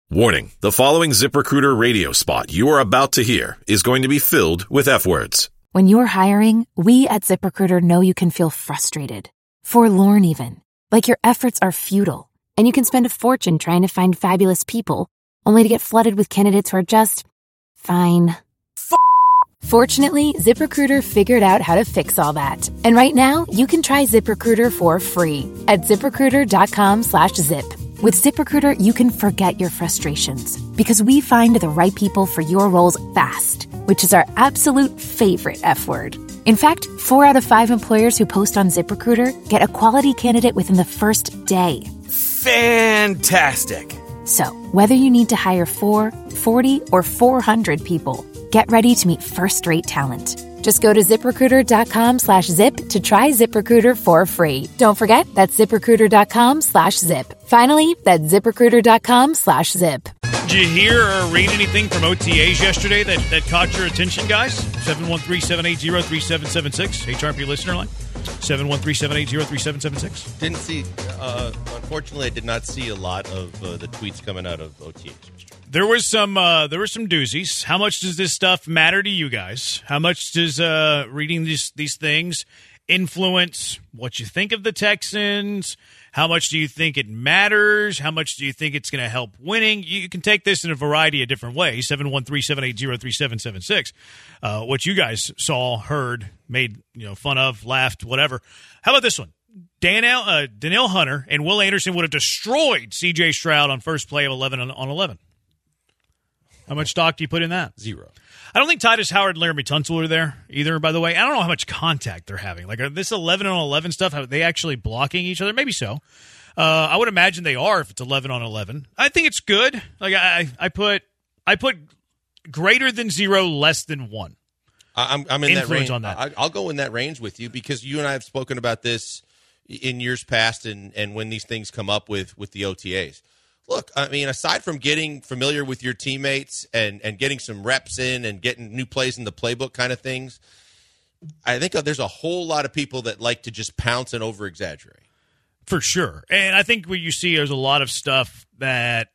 Warning, the following ZipRecruiter radio spot you are about to hear is going to be filled with F-words. When you're hiring, we at ZipRecruiter know you can feel frustrated, forlorn even, like your efforts are futile, and you can spend a fortune trying to find fabulous people, only to get flooded with candidates who are just fine. Fortunately, ZipRecruiter figured out how to fix all that. And right now, you can try ZipRecruiter for free at ZipRecruiter.com/zip. With ZipRecruiter, you can forget your frustrations because we find the right people for your roles fast, which is our absolute favorite F word. In fact, 4 out of 5 employers who post on ZipRecruiter get a quality candidate within the first day. Fantastic. So, whether you need to hire 4, 40, or 400 people, get ready to meet first-rate talent. Just go to ZipRecruiter.com/zip to try ZipRecruiter for free. Don't forget, that's ZipRecruiter.com/zip. Finally, that's ZipRecruiter.com/zip. Did you hear or read anything from OTAs yesterday that caught your attention, guys? 713-780-3776, HRP listener line. 713-780-3776. Didn't see, unfortunately, I did not see a lot of the tweets coming out of OTAs yesterday. There were some doozies. How much does this stuff matter to you guys? How much does reading these things influence what you think of the Texans? How much do you think it matters? How much do you think it's going to help winning? You can take this in a variety of different ways. 713-780-3776. What you guys saw, heard, made fun of, laughed, whatever. How about this one? Danielle Hunter and Will Anderson would have destroyed C.J. Stroud on first play of 11 on 11. How much stock do you put in that? 0. I don't think Titus Howard and Laramie Tunsil are there either, by the way. I don't know how much contact they're having. Like, this 11 on 11 stuff, are they actually blocking each other? Maybe so. I would imagine they are if it's 11 on 11. I think it's good. Like, I put greater than 0, less than 1. I'm in that range. On that. I'll go in that range with you because you and I have spoken about this in years past and when these things come up with the OTAs. Look, I mean, aside from getting familiar with your teammates and getting some reps in and getting new plays in the playbook kind of things, I think there's a whole lot of people that like to just pounce and over-exaggerate. For sure. And I think what you see is a lot of stuff that,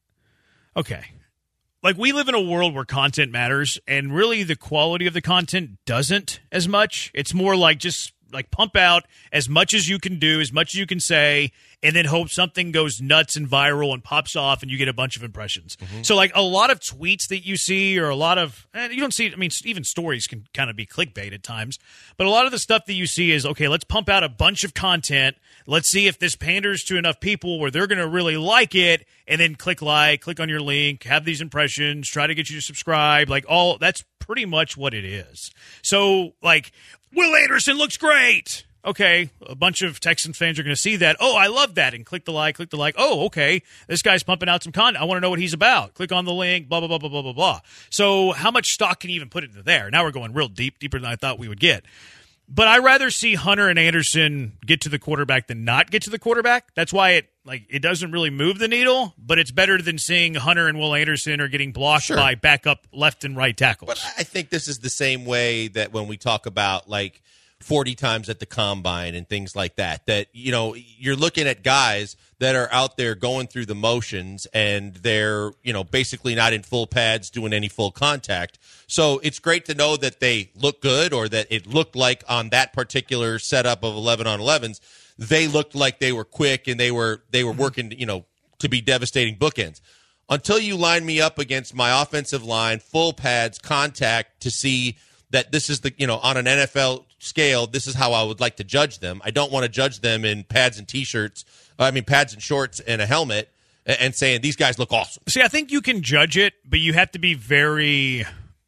okay, like we live in a world where content matters, and really the quality of the content doesn't as much. It's more like just like pump out as much as you can do, as much as you can say, and then hope something goes nuts and viral and pops off and you get a bunch of impressions. Mm-hmm. So like a lot of tweets that you see or a lot of, and you don't see, I mean, even stories can kind of be clickbait at times, but a lot of the stuff that you see is, okay, let's pump out a bunch of content. Let's see if this panders to enough people where they're going to really like it, and then click on your link, have these impressions, try to get you to subscribe. Like all, that's pretty much what it is. So like, Will Anderson looks great. Okay, a bunch of Texans fans are going to see that. Oh, I love that. And click the like. Oh, okay, this guy's pumping out some content. I want to know what he's about. Click on the link, blah, blah, blah, blah, blah, blah, blah. So how much stock can you even put into there? Now we're going real deep, deeper than I thought we would get. But I'd rather see Hunter and Anderson get to the quarterback than not get to the quarterback. That's why it doesn't really move the needle, but it's better than seeing Hunter and Will Anderson are getting blocked by backup left and right tackles. But I think this is the same way that when we talk about like 40 times at the combine and things like that, you're looking at guys that are out there going through the motions and they're, basically not in full pads doing any full contact. So it's great to know that they look good or that it looked like on that particular setup of 11 on 11s, they looked like they were quick and they were working, to be devastating bookends. Until you line me up against my offensive line, full pads, contact to see that this is on an NFL scale, this is how I would like to judge them. I don't want to judge them in pads and pads and shorts and a helmet and saying these guys look awesome. See, I think you can judge it, but you have to be very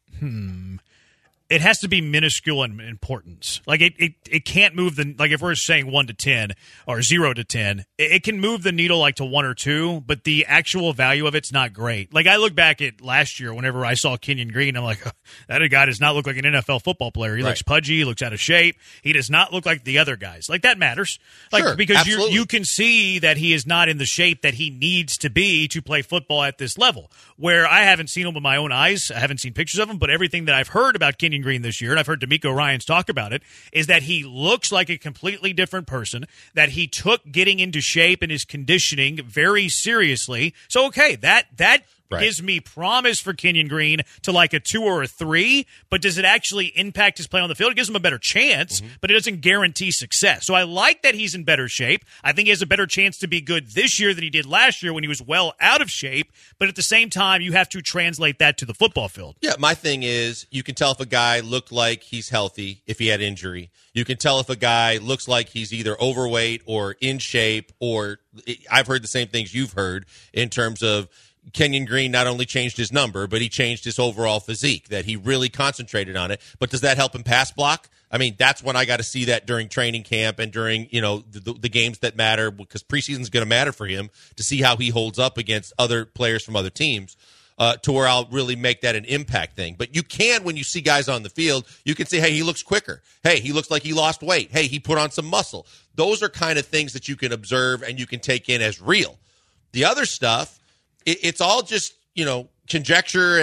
it has to be minuscule in importance. Like it can't move like if we're saying 1 to 10 or 0 to 10, it can move the needle like to 1 or 2, but the actual value of it's not great. Like I look back at last year whenever I saw Kenyon Green, I'm like, that guy does not look like an NFL football player. He looks pudgy, he looks out of shape. He does not look like the other guys. Like that matters. Like because you can see that he is not in the shape that he needs to be to play football at this level. Where I haven't seen him with my own eyes, I haven't seen pictures of him, but everything that I've heard about Kenyon Kenyon Green this year, and I've heard D'Amico Ryans talk about it, is that he looks like a completely different person, that he took getting into shape and his conditioning very seriously. So, okay, that Right. gives me promise for Kenyon Green to like a 2 or a 3, but does it actually impact his play on the field? It gives him a better chance, but it doesn't guarantee success. So I like that he's in better shape. I think he has a better chance to be good this year than he did last year when he was well out of shape, but at the same time, you have to translate that to the football field. Yeah, my thing is you can tell if a guy looked like he's healthy if he had injury. You can tell if a guy looks like he's either overweight or in shape, or I've heard the same things you've heard in terms of Kenyon Green not only changed his number, but he changed his overall physique, that he really concentrated on it. But does that help him pass block? I mean, that's when I got to see that during training camp and during, the games that matter, because preseason is going to matter for him to see how he holds up against other players from other teams. To where I'll really make that an impact thing. But you can, when you see guys on the field, you can say, hey, he looks quicker. Hey, he looks like he lost weight. Hey, he put on some muscle. Those are kind of things that you can observe and you can take in as real. The other stuff, it's all just, conjecture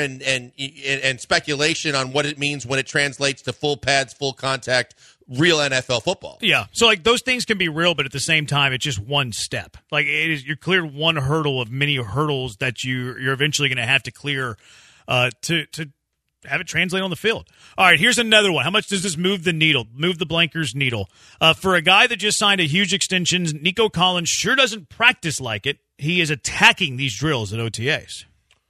and speculation on what it means when it translates to full pads, full contact, real NFL football. Yeah. So, like, those things can be real, but at the same time, it's just one step. Like, you're cleared one hurdle of many hurdles that you're eventually going to have to clear to have it translate on the field. All right, here's another one. How much does this move the needle, move the Blankers needle? For a guy that just signed a huge extension, Nico Collins sure doesn't practice like it. He is attacking these drills at OTAs.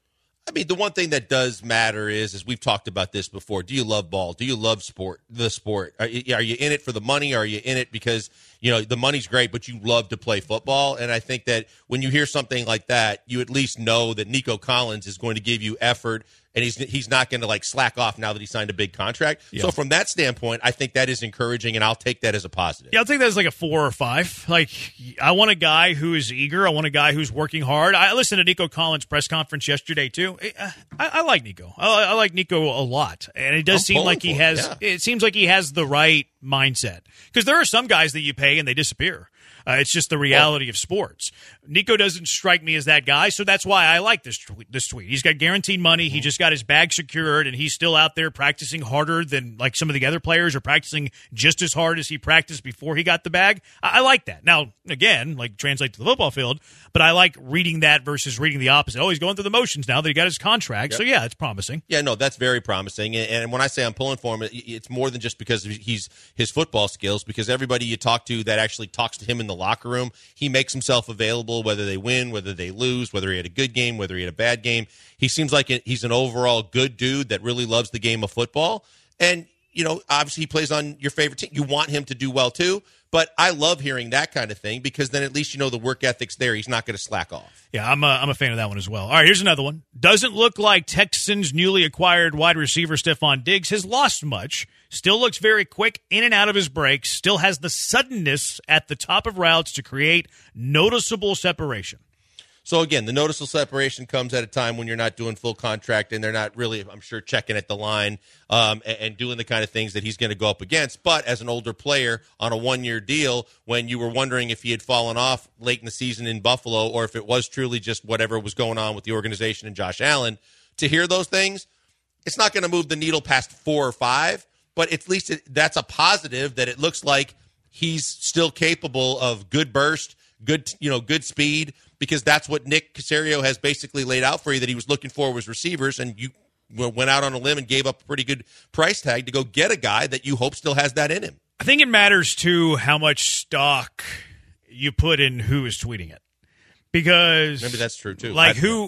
I mean, the one thing that does matter is we've talked about this before, do you love ball? Do you love the sport? Are you in it for the money? Are you in it because, the money's great, but you love to play football? And I think that when you hear something like that, you at least know that Nico Collins is going to give you effort, and he's not going to slack off now that he signed a big contract. Yeah. So from that standpoint, I think that is encouraging, and I'll take that as a positive. Yeah, I'll take that as like a 4 or 5. Like, I want a guy who is eager. I want a guy who's working hard. I listened to Nico Collins' press conference yesterday too. I like Nico. I like Nico a lot, and it does seem like he has. Yeah. It seems like he has the right mindset, because there are some guys that you pay and they disappear. It's just the reality of sports. Nico doesn't strike me as that guy, so that's why I like this tweet. He's got guaranteed money. He just got his bag secured, and he's still out there practicing harder than like some of the other players are practicing just as hard as he practiced before he got the bag. I like that. Now, again, translate to the football field, but I like reading that versus reading the opposite. Oh, he's going through the motions now that he got his contract. Yep. So, yeah, it's promising. Yeah, no, that's very promising. And when I say I'm pulling for him, it's more than just because of his football skills, because everybody you talk to that actually talks to him in the locker room, he makes himself available, whether they win, whether they lose, whether he had a good game, whether he had a bad game. He seems like he's an overall good dude that really loves the game of football. And, obviously he plays on your favorite team. You want him to do well too. But I love hearing that kind of thing, because then at least the work ethic's there. He's not going to slack off. Yeah, I'm a fan of that one as well. All right, here's another one. Doesn't look like Texans' newly acquired wide receiver Stephon Diggs has lost much. Still looks very quick in and out of his breaks. Still has the suddenness at the top of routes to create noticeable separation. So, again, the noticeable separation comes at a time when you're not doing full contract and they're not really, I'm sure, checking at the line and doing the kind of things that he's going to go up against. But as an older player on a one-year deal, when you were wondering if he had fallen off late in the season in Buffalo or if it was truly just whatever was going on with the organization and Josh Allen, to hear those things, it's not going to move the needle past 4 or 5, but at least that's a positive that it looks like he's still capable of good burst, good speed, because that's what Nick Caserio has basically laid out for you that he was looking for was receivers, and you went out on a limb and gave up a pretty good price tag to go get a guy that you hope still has that in him. I think it matters, too, how much stock you put in who is tweeting it. Because maybe that's true too.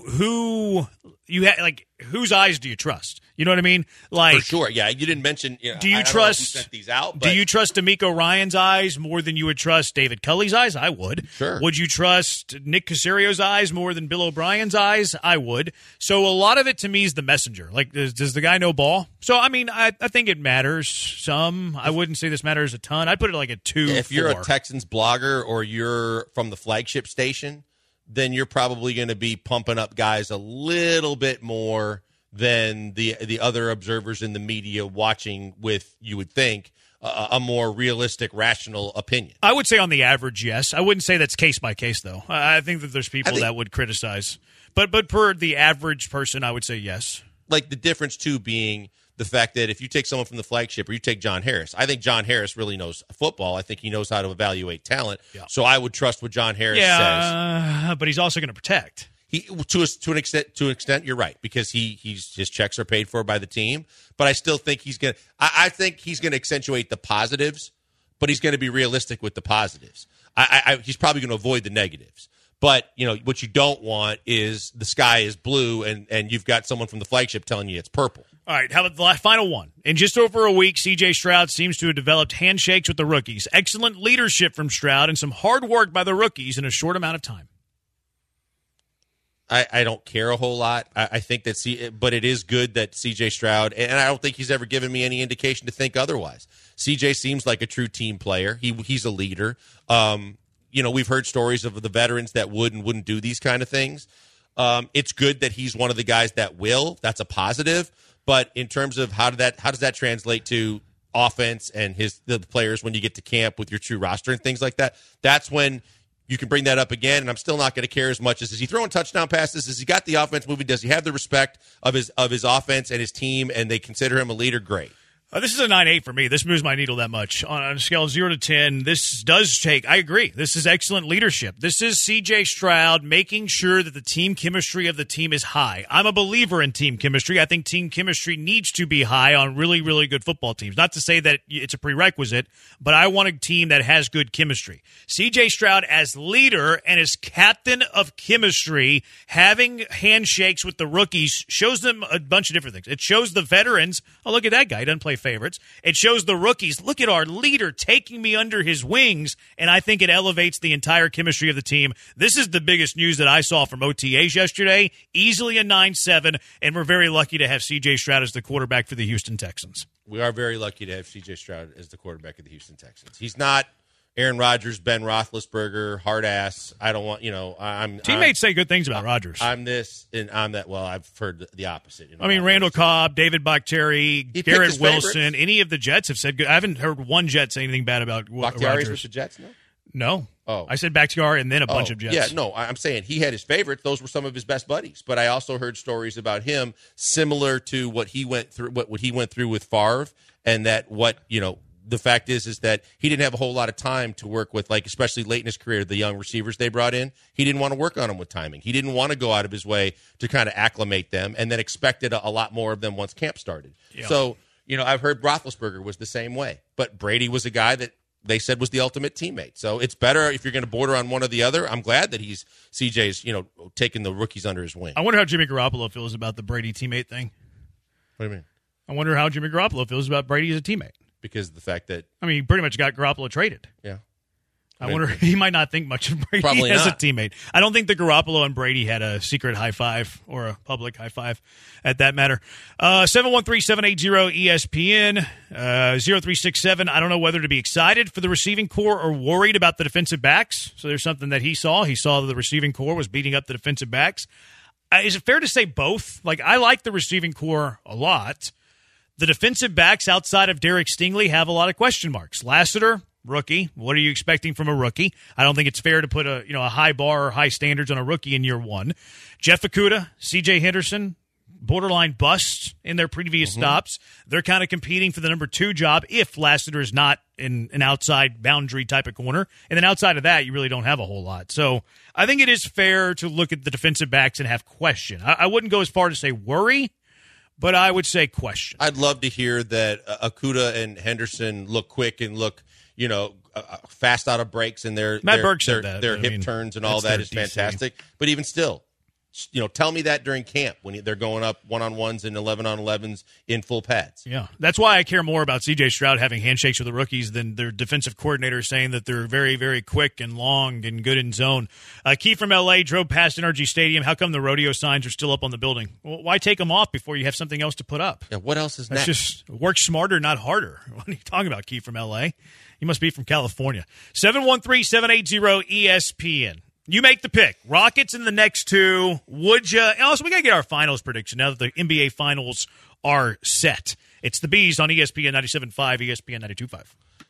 Whose eyes do you trust? You know what I mean? For sure. Yeah, you didn't mention. Do you trust? Who sent these out? Do you trust D'Amico Ryan's eyes more than you would trust David Culley's eyes? I would. Sure. Would you trust Nick Caserio's eyes more than Bill O'Brien's eyes? I would. So a lot of it to me is the messenger. Like, does the guy know ball? So I mean, I think it matters some. I wouldn't say this matters a ton. I'd put it like a 2. If you're a Texans blogger or you're from the flagship station, then you're probably going to be pumping up guys a little bit more than the other observers in the media watching with, you would think, a more realistic, rational opinion. I would say on the average, yes. I wouldn't say that's case by case, though. I think that there's people that would criticize. But per the average person, I would say yes. Like the difference, too, being the fact that if you take someone from the flagship or you take John Harris, I think John Harris really knows football. I think he knows how to evaluate talent. Yeah. So I would trust what John Harris says. But he's also going to protect. To an extent, you're right, because his checks are paid for by the team. But I still think he's going to. I think he's going to accentuate the positives, but he's going to be realistic with the positives. He's probably going to avoid the negatives. But what you don't want is the sky is blue and you've got someone from the flagship telling you it's purple. All right, how about the final one? In just over a week, C.J. Stroud seems to have developed handshakes with the rookies. Excellent leadership from Stroud and some hard work by the rookies in a short amount of time. I don't care a whole lot. I think that but it is good that C.J. Stroud, and I don't think he's ever given me any indication to think otherwise. C.J. seems like a true team player. He's a leader. We've heard stories of the veterans that would and wouldn't do these kind of things. It's good that he's one of the guys that will. That's a positive. But in terms of how does that translate to offense and the players when you get to camp with your true roster and things like that? That's when you can bring that up again, and I'm still not going to care as much as is he throwing touchdown passes? Has he got the offense moving? Does he have the respect of his offense and his team, and they consider him a leader? Great. This is a 9.8 for me. This moves my needle that much. On a scale of 0 to 10, this does take, I agree, this is excellent leadership. This is C.J. Stroud making sure that the team chemistry of the team is high. I'm a believer in team chemistry. I think team chemistry needs to be high on really, really good football teams. Not to say that it's a prerequisite, but I want a team that has good chemistry. C.J. Stroud as leader and as captain of chemistry, having handshakes with the rookies, shows them a bunch of different things. It shows the veterans, oh, look at that guy, he doesn't play favorites. It shows the rookies, look at our leader taking me under his wings, and I think it elevates the entire chemistry of the team. This is the biggest news that I saw from OTAs yesterday, easily a 9-7, and we're very lucky to have C.J. Stroud as the quarterback for the Houston Texans. We are very lucky to have C.J. Stroud as the quarterback of the Houston Texans. He's not Aaron Rodgers, Ben Roethlisberger, hard ass. I don't want, teammates say good things about Rodgers. I'm this and I'm that. Well, I've heard the opposite. Randall Cobb, David Bakhtiari, Garrett Wilson, any of the Jets have said good. I haven't heard one Jet say anything bad about Rodgers. With the Jets, no? No. Oh. I said Bakhtiari and then a bunch of Jets. Yeah, no, I'm saying he had his favorites. Those were some of his best buddies. But I also heard stories about him similar to what he went through, what he went through with Favre, and that the fact is that he didn't have a whole lot of time to work with, like, especially late in his career, the young receivers they brought in. He didn't want to work on them with timing. He didn't want to go out of his way to kind of acclimate them, and then expected a lot more of them once camp started. Yeah. So, I've heard Roethlisberger was the same way. But Brady was a guy that they said was the ultimate teammate. So it's better if you're going to border on one or the other. I'm glad that CJ's, taking the rookies under his wing. I wonder how Jimmy Garoppolo feels about the Brady teammate thing. What do you mean? I wonder how Jimmy Garoppolo feels about Brady as a teammate. Because of the fact that... he pretty much got Garoppolo traded. Yeah. I wonder, he might not think much of Brady as a teammate. I don't think that Garoppolo and Brady had a secret high five or a public high five at that matter. 713-780-ESPN, 0367. I don't know whether to be excited for the receiving core or worried about the defensive backs. So there's something that he saw. He saw that the receiving core was beating up the defensive backs. Is it fair to say both? I like the receiving core a lot. The defensive backs outside of Derek Stingley have a lot of question marks. Lassiter, rookie. What are you expecting from a rookie? I don't think it's fair to put a high bar or high standards on a rookie in year one. Jeff Okudah, C.J. Henderson, borderline busts in their previous stops. They're kind of competing for the number 2 job if Lassiter is not in an outside boundary type of corner. And then outside of that, you really don't have a whole lot. So I think it is fair to look at the defensive backs and have question. I wouldn't go as far to say worry, but I would say question. I'd love to hear that Okudah and Henderson look quick and look, fast out of breaks, and their hip turns and all that is fantastic. But even still, tell me that during camp when they're going up 1-on-1s and 11-on-11s in full pads. Yeah, that's why I care more about C.J. Stroud having handshakes with the rookies than their defensive coordinator saying that they're very, very quick and long and good in zone. Keith from L.A. drove past NRG Stadium. How come the rodeo signs are still up on the building? Well, why take them off before you have something else to put up? Yeah, what else is next? Just work smarter, not harder. What are you talking about, Keith from L.A.? You must be from California. 713-780-ESPN. You make the pick. Rockets in the next 2. Would you? Also, we got to get our finals prediction now that the NBA finals are set. It's the Bees on ESPN 97.5, ESPN 92.5.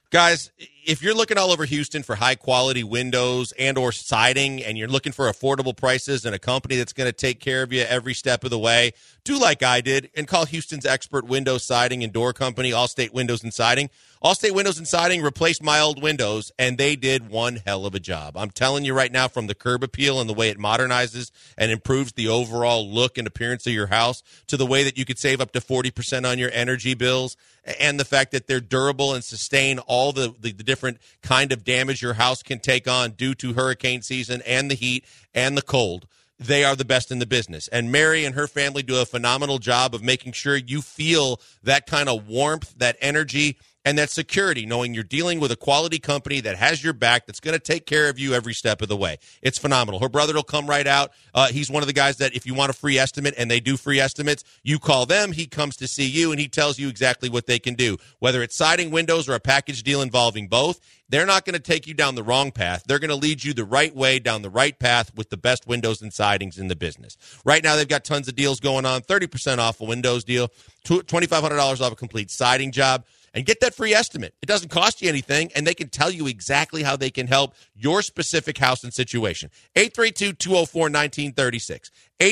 Guys, if you're looking all over Houston for high-quality windows and or siding, and you're looking for affordable prices and a company that's going to take care of you every step of the way, do like I did and call Houston's expert window siding and door company, Allstate Windows and Siding. Allstate Windows and Siding replaced my old windows, and they did one hell of a job. I'm telling you right now, from the curb appeal and the way it modernizes and improves the overall look and appearance of your house, to the way that you could save up to 40% on your energy bills, and the fact that they're durable and sustain all the different kind of damage your house can take on due to hurricane season and the heat and the cold. They are the best in the business. And Mary and her family do a phenomenal job of making sure you feel that kind of warmth, that energy, and that security, knowing you're dealing with a quality company that has your back, that's going to take care of you every step of the way. It's phenomenal. Her brother will come right out. He's one of the guys that if you want a free estimate, and they do free estimates, you call them, he comes to see you, and he tells you exactly what they can do. Whether it's siding, windows, or a package deal involving both, they're not going to take you down the wrong path. They're going to lead you the right way, down the right path, with the best windows and sidings in the business. Right now, they've got tons of deals going on, 30% off a windows deal, $2,500 off a complete siding job. And get that free estimate. It doesn't cost you anything, and they can tell you exactly how they can help your specific house and situation. 832-204-1936.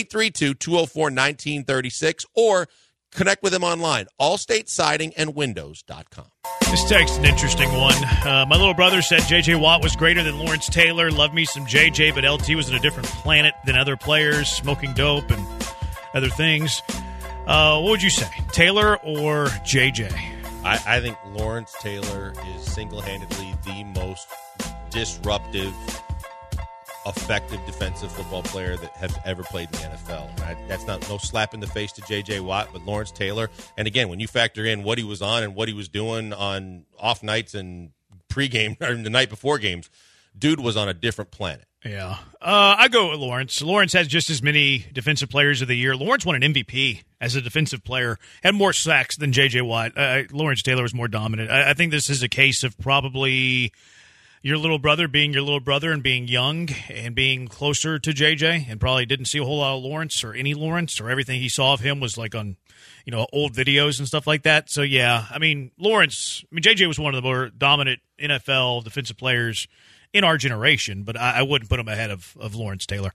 832-204-1936, or connect with them online, allstatesidingandwindows.com. This text is an interesting one. My little brother said J.J. Watt was greater than Lawrence Taylor. Love me some J.J., but LT was in a different planet than other players, smoking dope and other things. What would you say, Taylor or J.J.? I think Lawrence Taylor is single-handedly the most disruptive, effective defensive football player that has ever played in the NFL. That's not no slap in the face to J.J. Watt, but Lawrence Taylor. And again, when you factor in what he was on and what he was doing on off nights and pregame or the night before games, dude was on a different planet. Yeah. I go with Lawrence. Lawrence has just as many defensive players of the year. Lawrence won an MVP as a defensive player, had more sacks than J.J. Watt. Lawrence Taylor was more dominant. I think this is a case of probably your little brother being your little brother and being young and being closer to J.J. and probably didn't see a whole lot of Lawrence or any Lawrence, or everything he saw of him was like on, old videos and stuff like that. So, yeah, J.J. was one of the more dominant NFL defensive players in our generation, but I wouldn't put him ahead of Lawrence Taylor.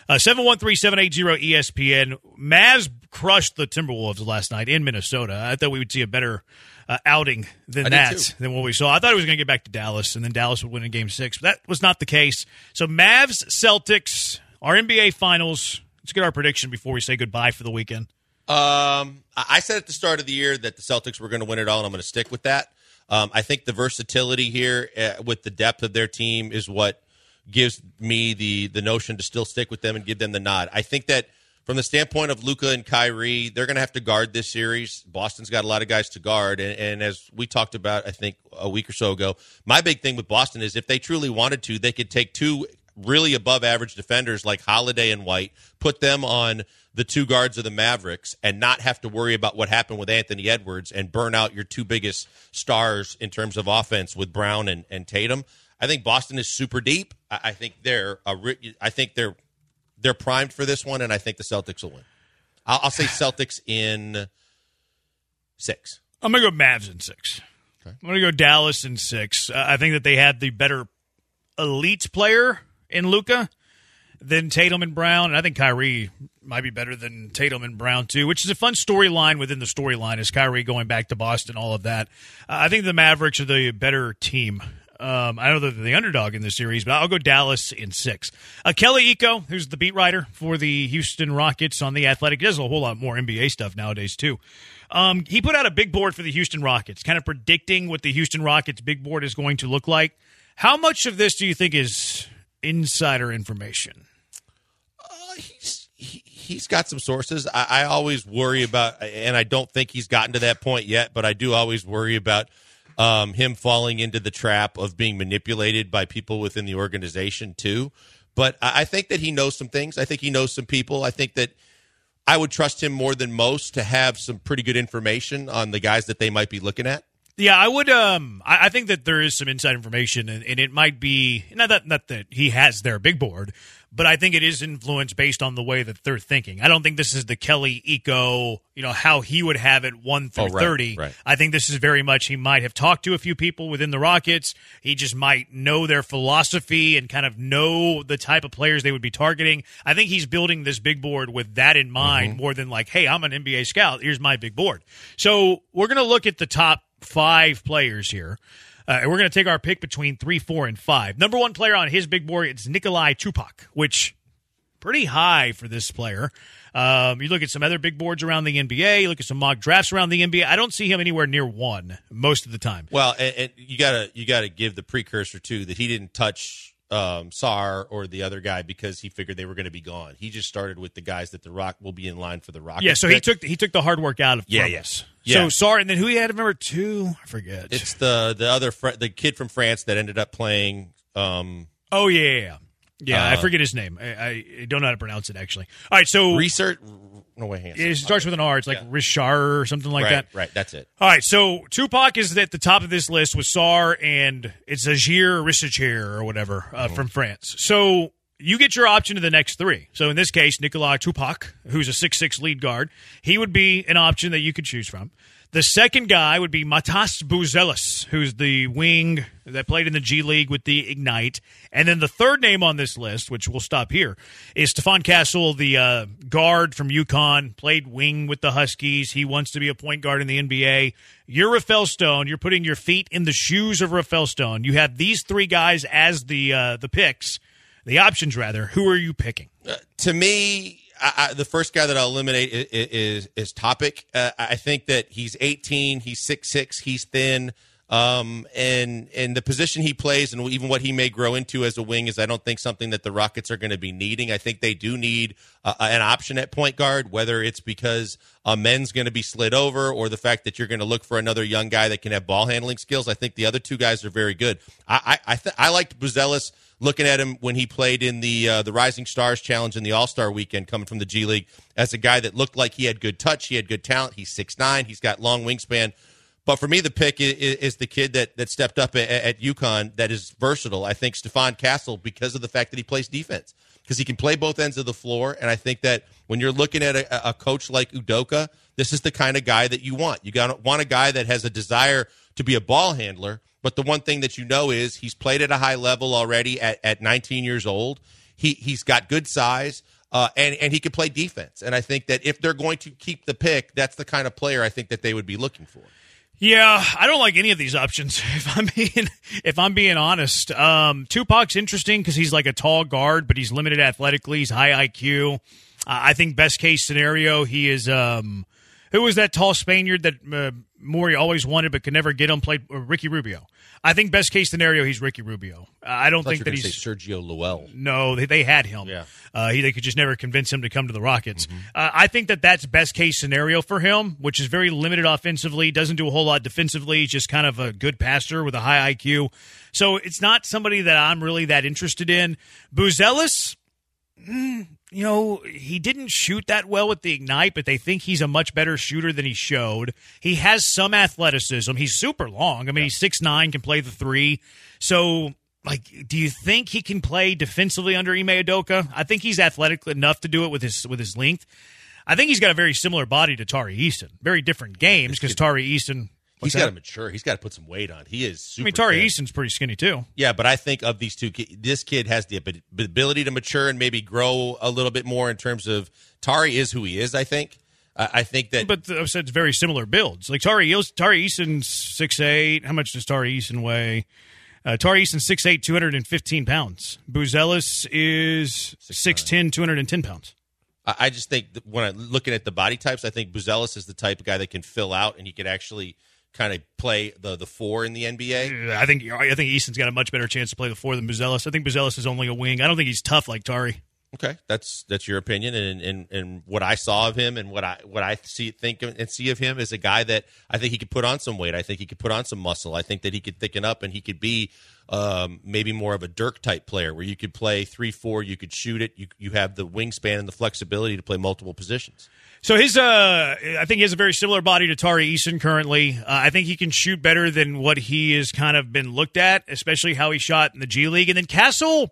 713-780-ESPN. Mavs crushed the Timberwolves last night in Minnesota. I thought we would see a better outing than what we saw. I thought it was going to get back to Dallas, and then Dallas would win in Game 6, but that was not the case. So Mavs, Celtics, our NBA Finals. Let's get our prediction before we say goodbye for the weekend. I said at the start of the year that the Celtics were going to win it all, and I'm going to stick with that. I think the versatility here with the depth of their team is what gives me the notion to still stick with them and give them the nod. I think that from the standpoint of Luka and Kyrie, they're going to have to guard this series. Boston's got a lot of guys to guard, and as we talked about, I think, a week or so ago, my big thing with Boston is if they truly wanted to, they could take two really above-average defenders like Holiday and White, put them on the two guards of the Mavericks, and not have to worry about what happened with Anthony Edwards and burn out your two biggest stars in terms of offense with Brown and Tatum. I think Boston is super deep. I think they're primed for this one, and I think the Celtics will win. I'll say Celtics in 6. I'm going to go Mavs in 6. Okay. I'm going to go Dallas in 6. I think that they had the better elite player in Luka than Tatum and Brown, and I think Kyrie might be better than Tatum and Brown too, which is a fun storyline within the storyline, is Kyrie going back to Boston, all of that. I think the Mavericks are the better team. I know they're the underdog in this series, but I'll go Dallas in 6. Kelly Iko, who's the beat writer for the Houston Rockets on The Athletic, does a whole lot more NBA stuff nowadays too. He put out a big board for the Houston Rockets, kind of predicting what the Houston Rockets big board is going to look like. How much of this do you think is insider information? He's got some sources. I always worry about, and I don't think he's gotten to that point yet, but I do always worry about him falling into the trap of being manipulated by people within the organization too. But I think that he knows some things. I think he knows some people. I think that I would trust him more than most to have some pretty good information on the guys that they might be looking at. Yeah, I would. I think that there is some inside information, and it might be not that he has their big board, but I think it is influenced based on the way that they're thinking. I don't think this is the Kelly Eco, how he would have it 1 through 30. Right. I think this is very much he might have talked to a few people within the Rockets. He just might know their philosophy and kind of know the type of players they would be targeting. I think he's building this big board with that in mind more than like, hey, I'm an NBA scout. Here's my big board. So we're going to look at the top 5 players here. And we're going to take our pick between 3, 4, and 5. Number 1 player on his big board is Nikolai Tupac, which pretty high for this player. You look at some other big boards around the NBA. You look at some mock drafts around the NBA. I don't see him anywhere near 1 most of the time. Well, and you gotta give the precursor too that he didn't touch Sarr or the other guy because he figured they were going to be gone. He just started with the guys that the Rock will be in line for the Rockets. Yeah, so he took the hard work out of us. Yeah. So Sarr, and then who he had at number 2? I forget. It's the other the kid from France that ended up playing. Oh yeah. I forget his name. I don't know how to pronounce it actually. All right, so research. No way, it starts with an R. It's like Richard or something like that. Right, that's it. All right, so Tupac is at the top of this list with Sarr, and it's Agir Rissacher or whatever from France. So you get your option to the next 3. So in this case, Nikolai Tupac, who's a 6'6" lead guard, he would be an option that you could choose from. The second guy would be Matas Buzelis, who's the wing that played in the G League with the Ignite. And then the third name on this list, which we'll stop here, is Stephon Castle, the guard from UConn, played wing with the Huskies. He wants to be a point guard in the NBA. You're Rafael Stone. You're putting your feet in the shoes of Rafael Stone. You have these 3 guys as the picks, the options rather. Who are you picking? To me, the first guy that I'll eliminate is Topic. I think that he's 18, he's 6'6", he's thin, and the position he plays and even what he may grow into as a wing is I don't think something that the Rockets are going to be needing. I think they do need an option at point guard, whether it's because Men's going to be slid over or the fact that you're going to look for another young guy that can have ball handling skills. I think the other 2 guys are very good. I liked Buzelis. Looking at him when he played in the Rising Stars Challenge in the All-Star Weekend coming from the G League as a guy that looked like he had good touch, he had good talent, he's 6'9", he's got long wingspan. But for me, the pick is the kid that stepped up at UConn that is versatile. I think Stephon Castle because of the fact that he plays defense, because he can play both ends of the floor. And I think that when you're looking at a coach like Udoka, this is the kind of guy that you want. You want a guy that has a desire to be a ball handler, but the one thing that you know is he's played at a high level already at 19 years old. He's got good size, and he can play defense. And I think that if they're going to keep the pick, that's the kind of player I think that they would be looking for. Yeah, I don't like any of these options, if I'm being honest. Tupac's interesting because he's like a tall guard, but he's limited athletically. He's high IQ. I think best case scenario, he is who was that tall Spaniard that Morey always wanted but could never get him? Played Ricky Rubio. I think best case scenario, he's Ricky Rubio. I don't think that he's Sergio Llull. No, they had him. Yeah, they could just never convince him to come to the Rockets. I think that's best case scenario for him, which is very limited offensively. Doesn't do a whole lot defensively. He's just kind of a good passer with a high IQ. So it's not somebody that I'm really that interested in. Buzelis, he didn't shoot that well with the Ignite, but they think he's a much better shooter than he showed. He has some athleticism. He's super long. I mean, he's 6'9", can play the 3. So, do you think he can play defensively under Ime Udoka? I think he's athletic enough to do it with his length. I think he's got a very similar body to Tari Eason. Very different games because Tari Eason... He's got to mature. He's got to put some weight on. He is super Tari thin. Eason's pretty skinny, too. Yeah, but I think of these two, this kid has the ability to mature and maybe grow a little bit more in terms of Tari is who he is, I think. I think that... But I said it's very similar builds. Like Tari Eason's 6'8". How much does Tari Eason weigh? Tari Eason's 6'8", 215 pounds. Buzelis is 6'10", 210 pounds. I just think that when I'm looking at the body types, I think Buzelis is the type of guy that can fill out and he could actually kind of play the 4 in the NBA. I think Easton's got a much better chance to play the 4 than Buzelis. I think Buzelis is only a wing. I don't think he's tough like Tari. Okay, that's your opinion, and what I saw of him, and what I think of him is a guy that I think he could put on some weight. I think he could put on some muscle. I think that he could thicken up, and he could be maybe more of a Dirk type player, where you could play 3-4, you could shoot it, you have the wingspan and the flexibility to play multiple positions. So I think he has a very similar body to Tari Eason currently. I think he can shoot better than what he has kind of been looked at, especially how he shot in the G League. And then Castle,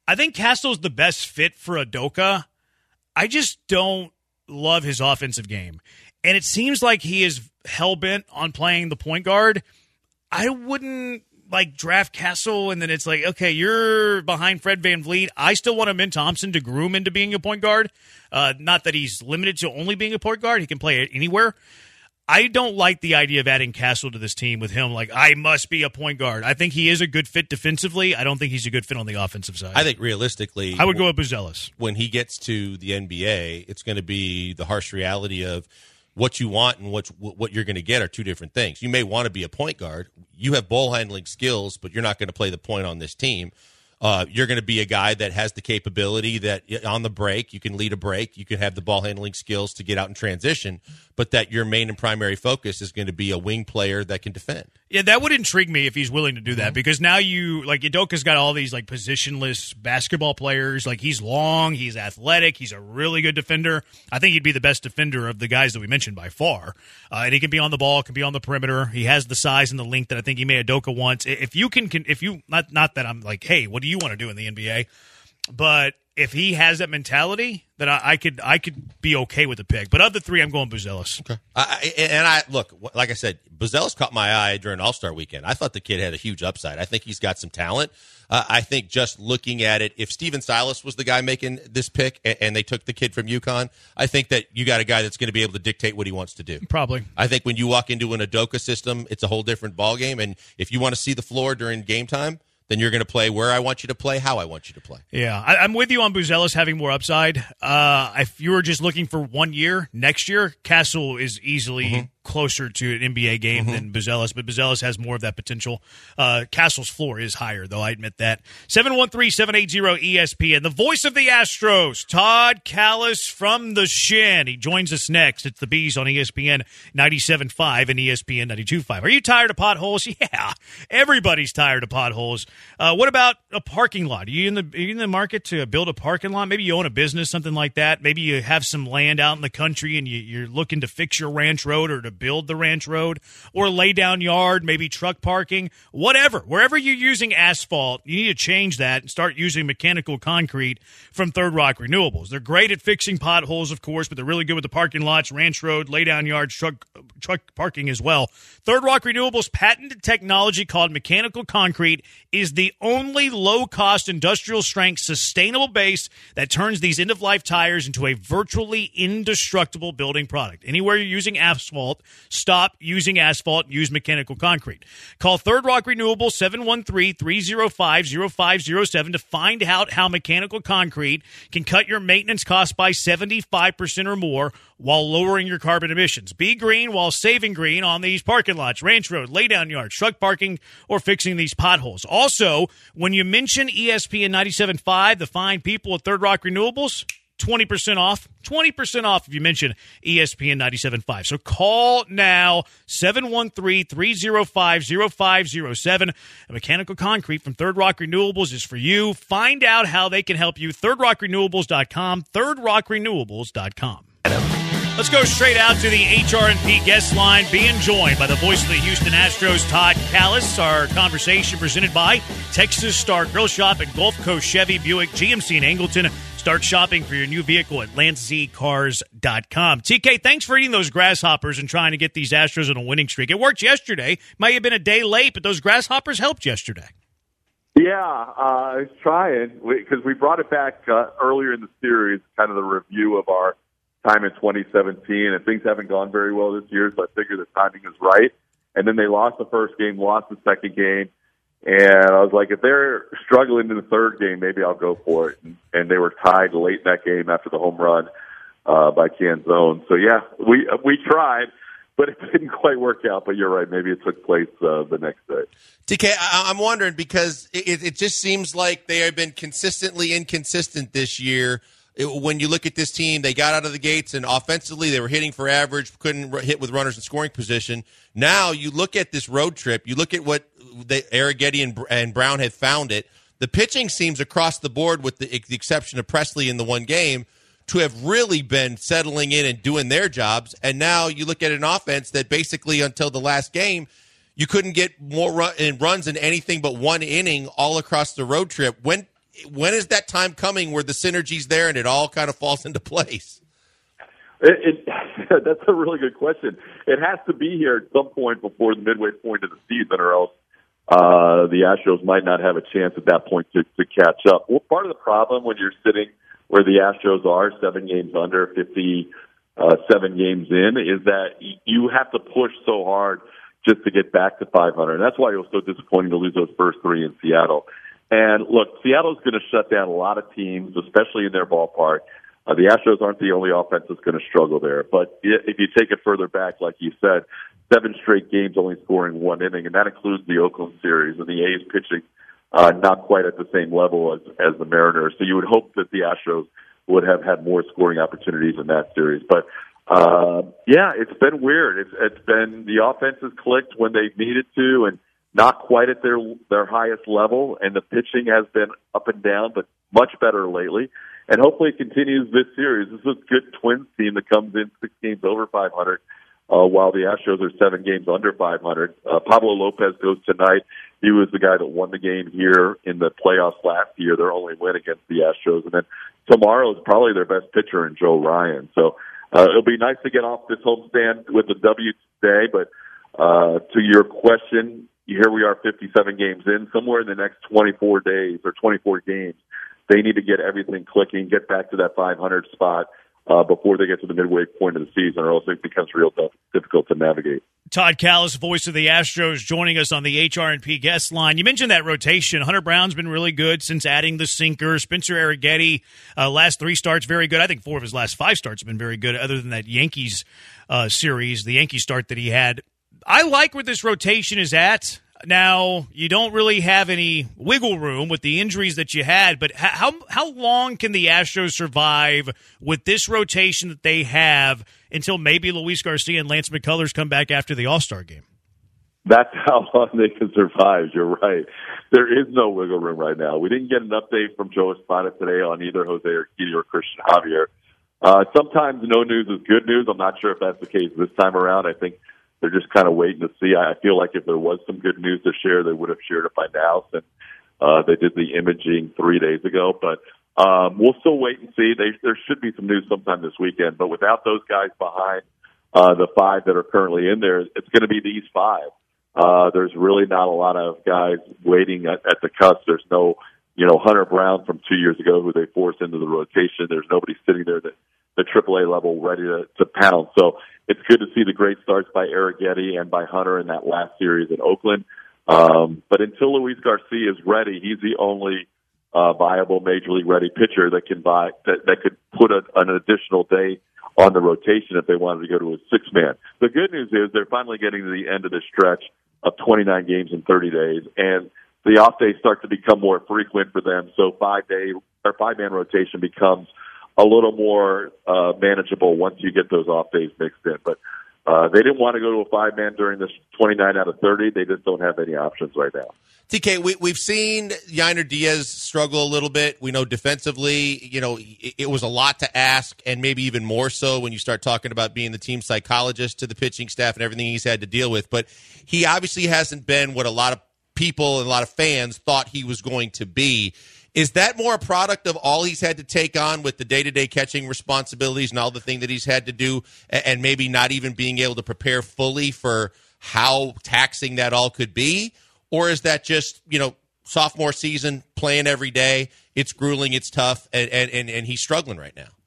I think Castle's the best fit for Udoka. I just don't love his offensive game. And it seems like he is hell-bent on playing the point guard. I wouldn't draft Castle and then it's like, okay, you're behind Fred VanVleet. I still want Amin Thompson to groom into being a point guard. Not that he's limited to only being a point guard. He can play anywhere. I don't like the idea of adding Castle to this team with him I must be a point guard. I think he is a good fit defensively. I don't think he's a good fit on the offensive side. I think realistically, I would go with Buzelis. When he gets to the NBA, it's going to be the harsh reality of what you want and what you're going to get are two different things. You may want to be a point guard. You have ball handling skills, but you're not going to play the point on this team. You're going to be a guy that has the capability that on the break, you can lead a break, you can have the ball handling skills to get out in transition, but that your main and primary focus is going to be a wing player that can defend. Yeah, that would intrigue me if he's willing to do that, because now Udoka's got all these positionless basketball players. He's long, he's athletic, he's a really good defender. I think he'd be the best defender of the guys that we mentioned by far. And he can be on the ball, can be on the perimeter. He has the size and the length that I think Ime Udoka wants. If you not that I'm hey, what do you want to do in the NBA? But if he has that mentality, then I could be okay with the pick. But of the three, I'm going Buzelis. Okay. Look, like I said, Buzelis caught my eye during All-Star Weekend. I thought the kid had a huge upside. I think he's got some talent. I think just looking at it, if Steven Silas was the guy making this pick and they took the kid from UConn, I think that you got a guy that's going to be able to dictate what he wants to do. Probably. I think when you walk into an Udoka system, it's a whole different ballgame. And if you want to see the floor during game time, then you're going to play where I want you to play, how I want you to play. Yeah, I'm with you on Buzelis having more upside. If you were just looking for 1 year, next year, Castle is easily closer to an NBA game than Buzelis, but Buzelis has more of that potential. Castle's floor is higher, though, I admit that. 713-780-ESPN, the voice of the Astros, Todd Kalas from the Shin. He joins us next. It's the Bees on ESPN 97.5 and ESPN 92.5. Are you tired of potholes? Yeah, everybody's tired of potholes. What about a parking lot? Are you in the market to build a parking lot? Maybe you own a business, something like that. Maybe you have some land out in the country and you're looking to fix your ranch road or to build the ranch road or lay down yard, maybe truck parking, whatever. Wherever you're using asphalt, you need to change that and start using mechanical concrete from Third Rock Renewables. They're great at fixing potholes, of course, but they're really good with the parking lots, ranch road, lay down yards, truck parking as well. Third Rock Renewables' patented technology called mechanical concrete is the only low-cost, industrial-strength, sustainable base that turns these end-of-life tires into a virtually indestructible building product. Anywhere you're using asphalt, stop using asphalt, use mechanical concrete. Call Third Rock Renewables 713-305-0507 to find out how mechanical concrete can cut your maintenance costs by 75% or more while lowering your carbon emissions. Be green while saving green on these parking lots, ranch road, laydown yards, truck parking, or fixing these potholes. Also, when you mention ESPN 97.5, the fine people at Third Rock Renewables, 20% off. 20% off if you mention ESPN 97.5. So call now, 713-305-0507. A mechanical concrete from Third Rock Renewables is for you. Find out how they can help you. ThirdRockRenewables.com. ThirdRockRenewables.com. Let's go straight out to the HR&P guest line, being joined by the voice of the Houston Astros, Todd Kalas. Our conversation presented by Texas Star Grill Shop and Gulf Coast Chevy Buick GMC in Angleton. Start shopping for your new vehicle at LanceZCars.com. TK, thanks for eating those grasshoppers and trying to get these Astros on a winning streak. It worked yesterday. Might have been a day late, but those grasshoppers helped yesterday. Yeah, I was trying because we brought it back earlier in the series, kind of the review of our time in 2017, and things haven't gone very well this year, so I figured the timing is right. And then they lost the first game, lost the second game, and I was like, if they're struggling in the third game, maybe I'll go for it. And they were tied late in that game after the home run by Canzone. So, yeah, we tried, but it didn't quite work out. But you're right, maybe it took place the next day. TK, I'm wondering because it just seems like they have been consistently inconsistent this year. When you look at this team, they got out of the gates, and offensively they were hitting for average, couldn't hit with runners in scoring position. Now you look at this road trip, you look at what Arrighetti and Brown have found it. The pitching seems across the board, with the exception of Presley in the one game, to have really been settling in and doing their jobs. And now you look at an offense that basically until the last game, you couldn't get more runs in anything but one inning all across the road trip. When when is that time coming where the synergy's there and it all kind of falls into place? That's a really good question. It has to be here at some point before the midway point of the season, or else the Astros might not have a chance at that point to catch up. Well, part of the problem when you're sitting where the Astros are, 7 games under, 57 games in, is that you have to push so hard just to get back to 500. And that's why it was so disappointing to lose those first 3 in Seattle. And look, Seattle's going to shut down a lot of teams, especially in their ballpark. The Astros aren't the only offense that's going to struggle there. But if you take it further back, like you said, 7 straight games only scoring 1 inning, and that includes the Oakland series, and the A's pitching not quite at the same level as the Mariners. So you would hope that the Astros would have had more scoring opportunities in that series. But, yeah, it's been weird. It's been the offense has clicked when they needed to and not quite at their highest level, and the pitching has been up and down, but much better lately. And hopefully it continues this series. This is a good Twins team that comes in 6 games over 500, while the Astros are 7 games under 500. Pablo Lopez goes tonight. He was the guy that won the game here in the playoffs last year, their only win against the Astros. And then tomorrow is probably their best pitcher in Joe Ryan. So it'll be nice to get off this homestand with a W today. But to your question, here we are 57 games in. Somewhere in the next 24 days or 24 games, they need to get everything clicking, get back to that 500 spot before they get to the midway point of the season, or else it becomes real difficult to navigate. Todd Kalas, voice of the Astros, joining us on the HR&P guest line. You mentioned that rotation. Hunter Brown's been really good since adding the sinker. Spencer Arrighetti, last 3 starts, very good. I think 4 of his last 5 starts have been very good, other than that Yankees series, the Yankee start that he had. I like where this rotation is at. Now, you don't really have any wiggle room with the injuries that you had, but how long can the Astros survive with this rotation that they have until maybe Luis Garcia and Lance McCullers come back after the All-Star game? That's how long they can survive. You're right. There is no wiggle room right now. We didn't get an update from Joe Espada today on either Jose Urquidy or Christian Javier. Sometimes no news is good news. I'm not sure if that's the case this time around. I think they're just kind of waiting to see. I feel like if there was some good news to share, they would have shared it by now since they did the imaging 3 days ago. But we'll still wait and see. There should be some news sometime this weekend. But without those guys behind the 5 that are currently in there, it's going to be these 5. There's really not a lot of guys waiting at the cusp. There's no, Hunter Brown from 2 years ago who they forced into the rotation. There's nobody sitting there at the AAA level ready to pound. So it's good to see the great starts by Arrighetti and by Hunter in that last series in Oakland. But until Luis Garcia is ready, he's the only viable major league ready pitcher that could put an additional day on the rotation if they wanted to go to a 6-man. The good news is they're finally getting to the end of the stretch of 29 games in 30 days, and the off days start to become more frequent for them. So 5-man rotation becomes a little more manageable once you get those off days mixed in. But they didn't want to go to a 5-man during this 29 out of 30. They just don't have any options right now. TK, we've seen Yainer Diaz struggle a little bit. We know defensively, it was a lot to ask, and maybe even more so when you start talking about being the team psychologist to the pitching staff and everything he's had to deal with. But he obviously hasn't been what a lot of people and a lot of fans thought he was going to be. Is that more a product of all he's had to take on with the day-to-day catching responsibilities and all the things that he's had to do, and maybe not even being able to prepare fully for how taxing that all could be? Or is that just, sophomore season, playing every day, it's grueling, it's tough, and he's struggling right now?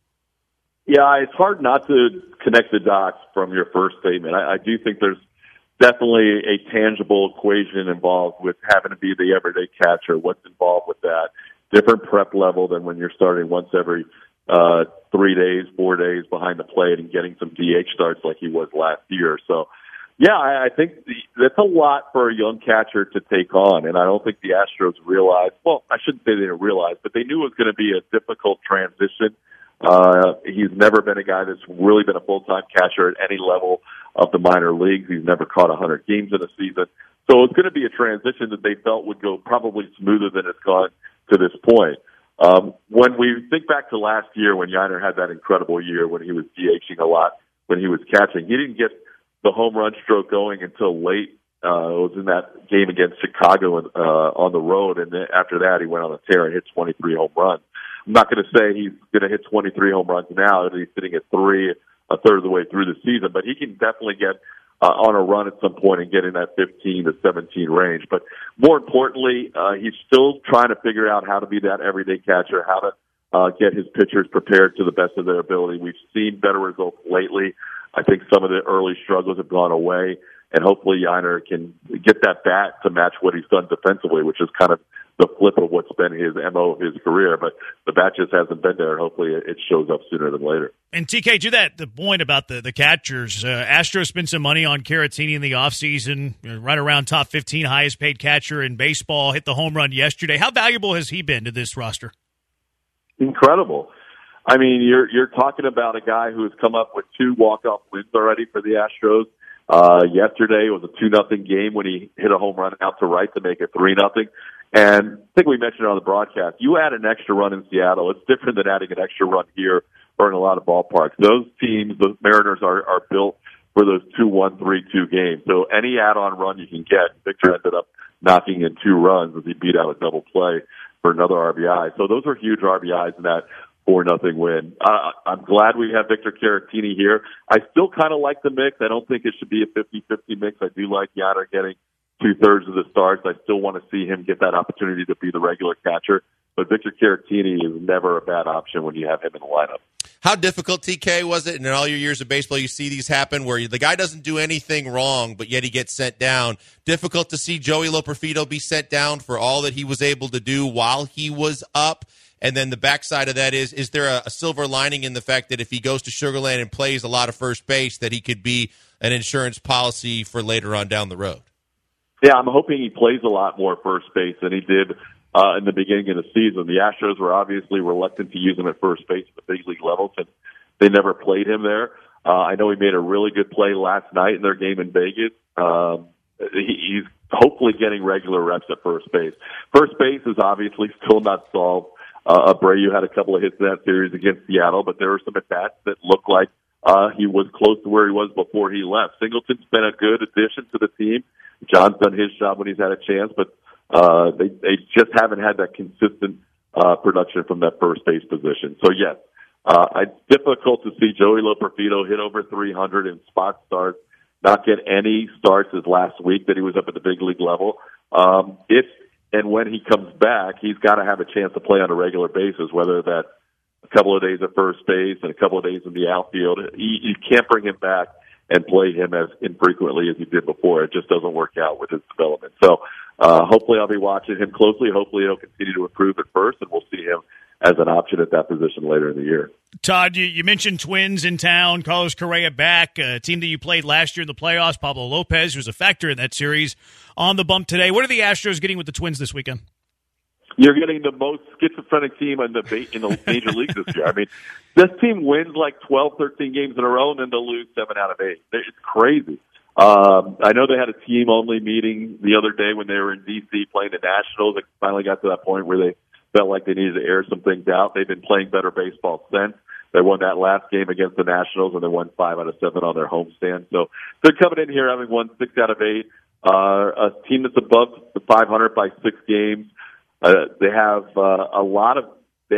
Yeah, it's hard not to connect the dots from your first statement. I do think there's definitely a tangible equation involved with having to be the everyday catcher, what's involved with that. Different prep level than when you're starting once every 3 days, 4 days behind the plate and getting some DH starts like he was last year. So, yeah, I think that's a lot for a young catcher to take on, and I don't think the Astros realized, well, I shouldn't say they didn't realize, but they knew it was going to be a difficult transition. He's never been a guy that's really been a full-time catcher at any level of the minor leagues. He's never caught 100 games in a season. So it's going to be a transition that they felt would go probably smoother than it's gone to this point. When we think back to last year when Yainer had that incredible year when he was DHing a lot, when he was catching, he didn't get the home run stroke going until late was in that game against Chicago on the road, and then after that he went on a tear and hit 23 home runs. I'm not going to say he's going to hit 23 home runs now. He's sitting at 3 a third of the way through the season, but he can definitely get on a run at some point and get in that 15 to 17 range. But more importantly, he's still trying to figure out how to be that everyday catcher, how to get his pitchers prepared to the best of their ability. We've seen better results lately. I think some of the early struggles have gone away, and hopefully Yainer can get that bat to match what he's done defensively, which is kind of the flip of what's been his MO of his career. But the bat just hasn't been there, and hopefully it shows up sooner than later. And TK, to the point about the catchers, Astros spent some money on Caratini in the offseason, right around top 15 highest paid catcher in baseball, hit the home run yesterday. How valuable has he been to this roster? Incredible. I mean, you're talking about a guy who has come up with 2 walk-off wins already for the Astros. Yesterday was a 2-0 game when he hit a home run out to right to make it 3-0. And I think we mentioned it on the broadcast, you add an extra run in Seattle, it's different than adding an extra run here or in a lot of ballparks. Those teams, the Mariners, are built for those 2-1, 3-2 games. So any add-on run you can get, Victor ended up knocking in 2 runs as he beat out a double play for another RBI. So those are huge RBIs in that 4-0 win. I'm glad we have Victor Caratini here. I still kind of like the mix. I don't think it should be a 50-50 mix. I do like Yainer getting 2/3 of the starts. I still want to see him get that opportunity to be the regular catcher. But Victor Caratini is never a bad option when you have him in the lineup. How difficult, TK, was it in all your years of baseball? You see these happen where the guy doesn't do anything wrong, but yet he gets sent down. Difficult to see Joey Loperfido be sent down for all that he was able to do while he was up. And then the backside of that is there a silver lining in the fact that if he goes to Sugar Land and plays a lot of first base, that he could be an insurance policy for later on down the road? Yeah, I'm hoping he plays a lot more first base than he did in the beginning of the season. The Astros were obviously reluctant to use him at first base at the big league level since they never played him there. I know he made a really good play last night in their game in Vegas. He's hopefully getting regular reps at first base. First base is obviously still not solved. Abreu had a couple of hits in that series against Seattle, but there were some at-bats that looked like he was close to where he was before he left. Singleton's been a good addition to the team. John's done his job when he's had a chance, but they just haven't had that consistent production from that first base position. So, yes, it's difficult to see Joey Loperfido hit over 300 in spot starts, not get any starts as last week that he was up at the big league level. If and when he comes back, he's got to have a chance to play on a regular basis, whether that's a couple of days at first base and a couple of days in the outfield. You can't bring him back and play him as infrequently as he did before. It just doesn't work out with his development. So hopefully I'll be watching him closely. Hopefully he'll continue to improve at first, and we'll see him as an option at that position later in the year. Todd, you mentioned Twins in town, Carlos Correa back, a team that you played last year in the playoffs. Pablo Lopez, who was a factor in that series, on the bump today. What are the Astros getting with the Twins this weekend? You're getting the most schizophrenic team in the major leagues this year. I mean, this team wins like 12, 13 games in a row, and then they'll lose 7 out of 8. It's crazy. I know they had a team-only meeting the other day when they were in D.C. playing the Nationals. It finally got to that point where they felt like they needed to air some things out. They've been playing better baseball since. They won that last game against the Nationals, and they won 5 out of 7 on their homestand. So they're coming in here having won 6 out of 8. A team that's above the 500 by 6 games. They have a lot of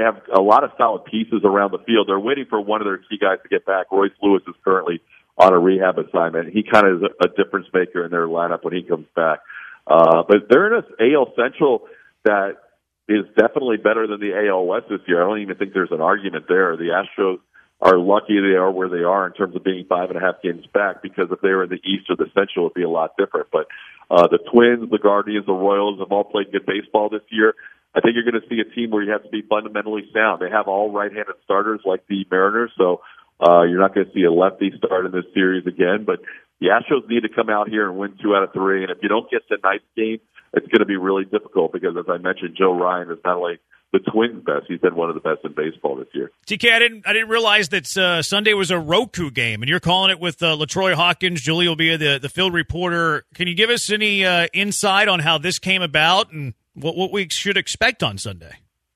solid pieces around the field. They're waiting for one of their key guys to get back. Royce Lewis is currently on a rehab assignment. He kind of is a difference maker in their lineup when he comes back. But they're in an AL Central that is definitely better than the AL West this year. I don't even think there's an argument there. The Astros are lucky they are where they are in terms of being 5.5 games back, because if they were in the East or the Central, it would be a lot different. But the Twins, the Guardians, the Royals have all played good baseball this year. I think you're going to see a team where you have to be fundamentally sound. They have all right-handed starters like the Mariners, so you're not going to see a lefty start in this series again. But the Astros need to come out here and win 2 out of 3. And if you don't get tonight's game, it's going to be really difficult because, as I mentioned, Joe Ryan is not only the Twins' best, he's been one of the best in baseball this year. TK, I didn't realize that Sunday was a Roku game, and you're calling it with LaTroy Hawkins. Julie will be the field reporter. Can you give us any insight on how this came about and what we should expect on Sunday?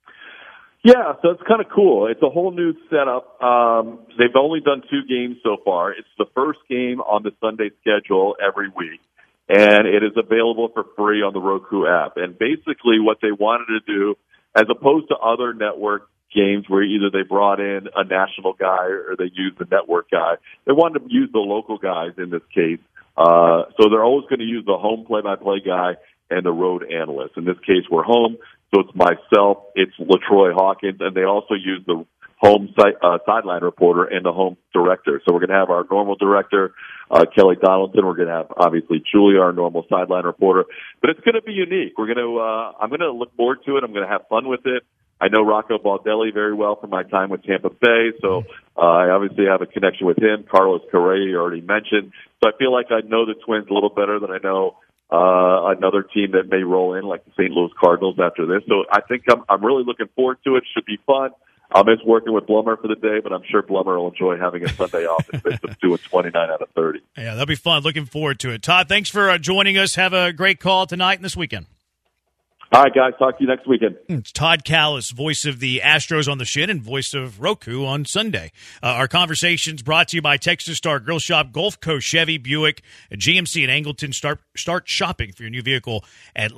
Yeah, so it's kind of cool. It's a whole new setup. They've only done 2 games so far. It's the first game on the Sunday schedule every week. and it is available for free on the Roku app. And basically what they wanted to do, as opposed to other network games where either they brought in a national guy or they used the network guy, they wanted to use the local guys in this case. So they're always going to use the home play-by-play guy and the road analyst. In this case, we're home, so it's myself, it's LaTroy Hawkins, and they also use the home sideline reporter and the home director. So we're going to have our normal director, Kelly Donaldson. We're going to have, obviously, Julia, our normal sideline reporter. But it's going to be unique. I'm going to look forward to it. I'm going to have fun with it. I know Rocco Baldelli very well from my time with Tampa Bay, so I obviously have a connection with him. Carlos Correa, you already mentioned. So I feel like I know the Twins a little better than I know another team that may roll in, like the St. Louis Cardinals after this. So I think I'm really looking forward to it. Should be fun. I'll miss working with Blummer for the day, but I'm sure Blummer will enjoy having a Sunday off and miss them doing 29 out of 30. Yeah, that'll be fun. Looking forward to it. Todd, thanks for joining us. Have a great call tonight and this weekend. All right, guys. Talk to you next weekend. It's Todd Callis, voice of the Astros on the Shin and voice of Roku on Sunday. Our conversation's brought to you by Texas Star Grill Shop, Gulf Coast Chevy, Buick, GMC, and Angleton. Start shopping for your new vehicle at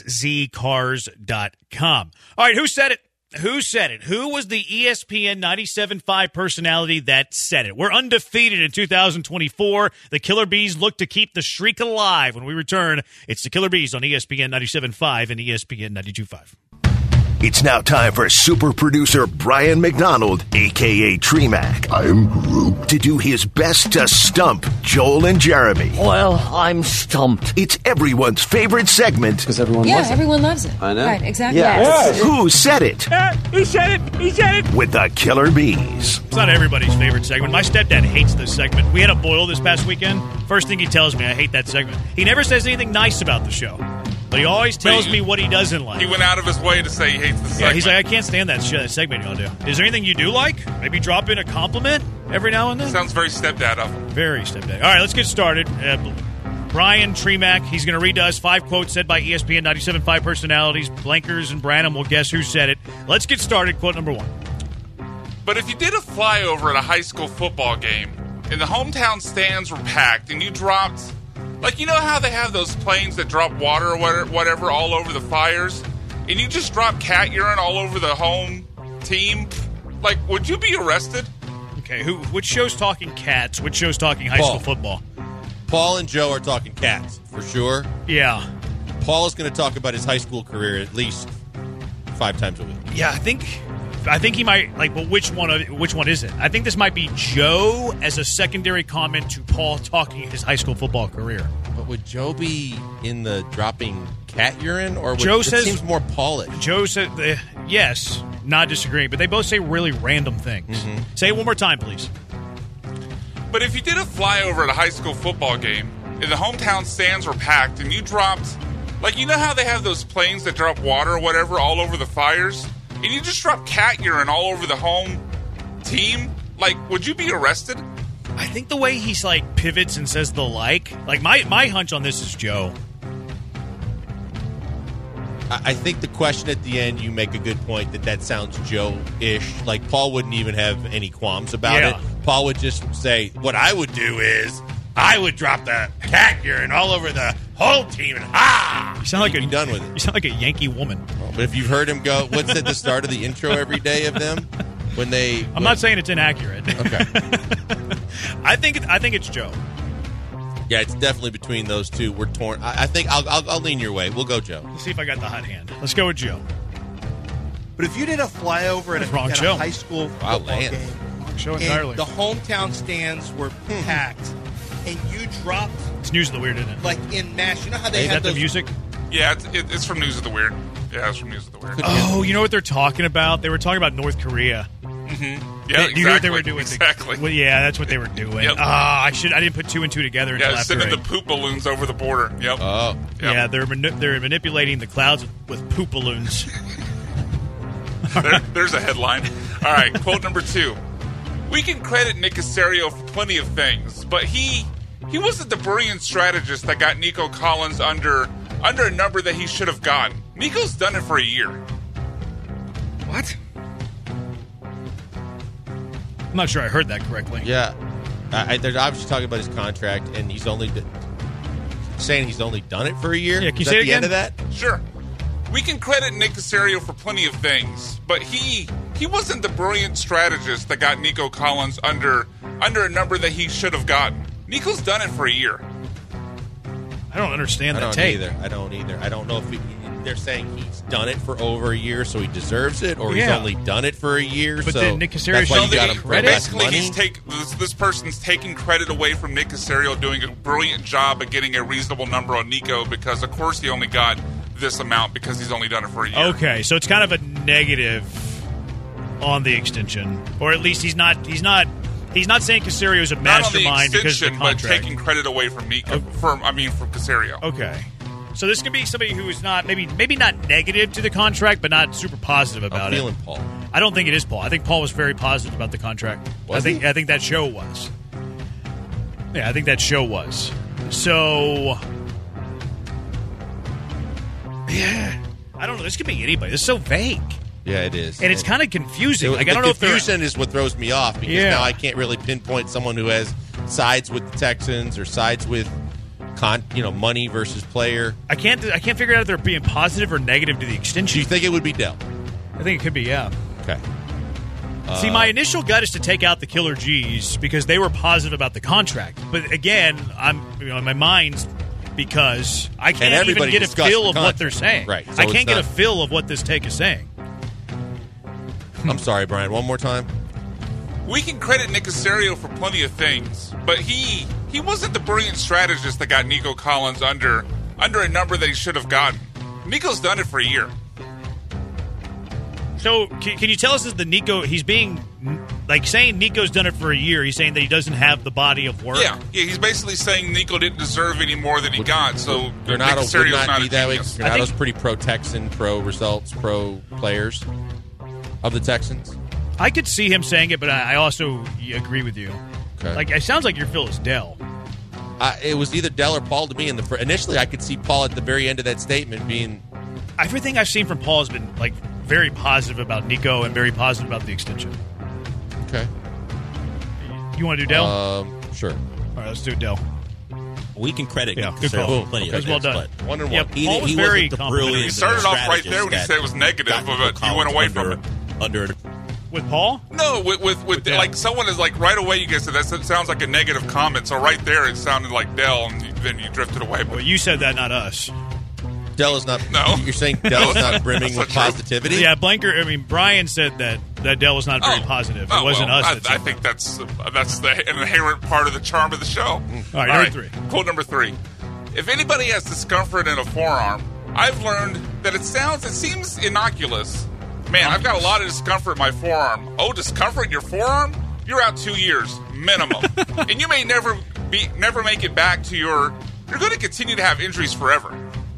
lancezcars.com. All right, who said it? Who said it? Who was the ESPN 97.5 personality that said it? We're undefeated in 2024. The Killer Bees look to keep the streak alive. When we return, it's the Killer Bees on ESPN 97.5 and ESPN 92.5. It's now time for super producer Brian McDonald, a.k.a. Tremac. I'm Groot. To do his best to stump Joel and Jeremy. Well, I'm stumped. It's everyone's favorite segment. Because everyone loves it. Everyone loves it. I know. Right, exactly. Yes. Who said it? He said it. He said it. With the Killer Bees. It's not everybody's favorite segment. My stepdad hates this segment. We had a boil this past weekend. First thing he tells me, I hate that segment. He never says anything nice about the show. But he always tells me what he doesn't like. He went out of his way to say he hates the segment. Yeah, he's like, I can't stand that segment you all do. Is there anything you do like? Maybe drop in a compliment every now and then? Sounds very stepdad of him. Very stepdad. All right, let's get started. Brian Tremac, he's going to read to us 5 quotes said by ESPN 97.5 personalities. Blankers and Branham will guess who said it. Let's get started. Quote number 1. But if you did a flyover at a high school football game and the hometown stands were packed and you dropped... Like, you know how they have those planes that drop water or whatever all over the fires? And you just drop cat urine all over the home team? Like, would you be arrested? Okay, which show's talking cats? Which show's talking high school football? Paul and Joe are talking cats, for sure. Yeah. Paul is going to talk about his high school career at least 5 times a week. Yeah, I think he might, like, well, which one is it? I think this might be Joe as a secondary comment to Paul talking his high school football career. But would Joe be in the dropping cat urine? Or Joe it says, seems more Paulish. Joe said, yes, not disagreeing, but they both say really random things. Mm-hmm. Say it one more time, please. But if you did a flyover at a high school football game and the hometown stands were packed and you dropped... Like, you know how they have those planes that drop water or whatever all over the fires? And you just drop cat urine all over the home team? Like, would you be arrested? I think the way he's, like, pivots and says the like my hunch on this is Joe. I think the question at the end, you make a good point that sounds Joe-ish. Like, Paul wouldn't even have any qualms about it. Paul would just say, what I would do is I would drop the cat urine all over the whole team and you sound like done with it. You sound like a Yankee woman. But if you've heard him go, what's at the start of the intro every day of them? I'm not saying it's inaccurate. Okay. I think it's Joe. Yeah, it's definitely between those two. We're torn. I think I'll lean your way. We'll go Joe. Let's see if I got the hot hand. Let's go with Joe. But if you did a flyover at a high school football game, show entirely. And the hometown stands were packed, and you dropped... It's News of the Weird, isn't it? Like in MASH, you know how they have the music? Yeah, it's from News of the Weird. Yeah, it's from News of the Weird. Oh, you know what they're talking about? They were talking about North Korea. Mm-hmm. Yeah, you know what they were doing? Exactly. Well, yeah, that's what they were doing. Yep. I didn't put 2 and 2 together until after. Yeah, sending the poop balloons over the border. Yep. Oh. Yep. Yeah, they're manipulating the clouds with poop balloons. There's a headline. All right, quote number 2. We can credit Nick Caserio for plenty of things, but he wasn't the brilliant strategist that got Nico Collins under a number that he should have gotten. Nico's done it for a year. What? I'm not sure I heard that correctly. Yeah. They're obviously talking about his contract, and he's only... saying he's only done it for a year? Yeah, can you Is say that it the end of again? that? Sure. We can credit Nick Caserio for plenty of things, but he wasn't the brilliant strategist that got Nico Collins under a number that he should have gotten. Nico's done it for a year. I don't understand that tape. tape. I don't either. I don't know if they're saying he's done it for over a year, so he deserves it, or he's only done it for a year. But so then Nick Caserio that's why you got him for less basically, money. this person's taking credit away from Nick Caserio doing a brilliant job at getting a reasonable number on Nico because, of course, he only got this amount because he's only done it for a year. Okay, so it's kind of a negative on the extension, or at least he's not saying Caserio is a mastermind because of the contract. But taking credit away from Nico, from Caserio. Okay, so this can be somebody who is not maybe not negative to the contract, but not super positive about I'm feeling it. Paul. I don't think it is Paul. I think Paul was very positive about the contract. I think that show was. Yeah, I think that show was. So. Yeah, I don't know. This could be anybody. This is so vague. Yeah, it is. And it's kind of confusing. I don't know if confusion is what throws me off because now I can't really pinpoint someone who has sides with the Texans or sides with money versus player. I can't figure out if they're being positive or negative to the extension. Do you think it would be Dell? I think it could be, yeah. Okay. See, my initial gut is to take out the Killer G's because they were positive about the contract. But again, I'm in my mind's because I can't even get a feel of what they're saying. Right. So I can't get a feel of what this take is saying. I'm sorry, Brian. One more time. We can credit Nick Caserio for plenty of things, but he wasn't the brilliant strategist that got Nico Collins under a number that he should have gotten. Nico's done it for a year. So can you tell us that he's being saying Nico's done it for a year? He's saying that he doesn't have the body of work. Yeah. He's basically saying Nico didn't deserve any more than he got. So Granado Nick Caserio's not a genius. Granado's pretty pro-Texan, pro-results, pro-players of the Texans. I could see him saying it, but I also agree with you. Okay. It sounds like your feel is Dell. It was either Dell or Paul to me. Initially, I could see Paul at the very end of that statement being. Everything I've seen from Paul has been very positive about Nico and very positive about the extension. Okay. You want to do Dell? Sure. All right, let's do Dell. We can credit good Caserio call. for plenty of That's well things, done. One and Yeah, one. Paul was very complimentary. He started off right there when he said it was negative, but you went away from it. With Paul? No, with someone is right away. You guys said that sounds like a negative comment. So right there, it sounded like Dell, and then you drifted away. Well, you said that, not us. Dell is not. No, you're saying Dell is not brimming with positivity. Yeah, Brian said that Dell was not very positive. It wasn't us. I think that's the inherent part of the charm of the show. All right, number 3. Quote number 3. If anybody has discomfort in a forearm, I've learned that it seems innocuous. Man, I've got a lot of discomfort in my forearm. Oh, discomfort in your forearm? You're out 2 years minimum, and you may never make it back to your. You're going to continue to have injuries forever.